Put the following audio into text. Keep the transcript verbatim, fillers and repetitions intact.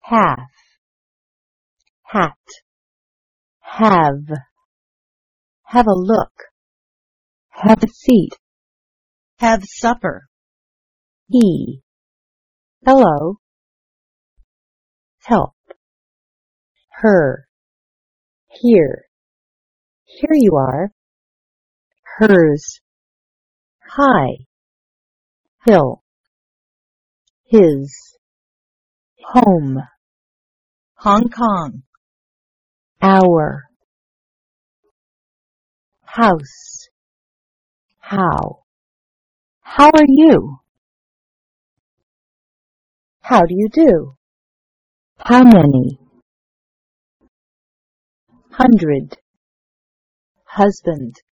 half, hat, have, have a look, have a seat, have supper, he, hello, help, her, here, here you are, hers, hi, hill, his, home, Hong Kong, our, house, how, how are you? How do you do? How many? Hundred, husband,